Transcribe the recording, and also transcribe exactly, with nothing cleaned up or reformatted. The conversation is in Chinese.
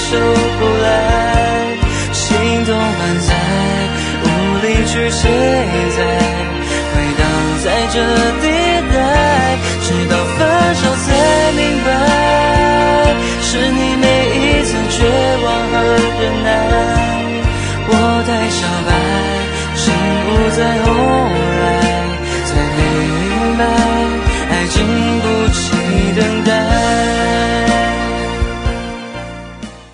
收不来，心动满载，无力去卸载，回荡在这地带，直到分手才明白，是你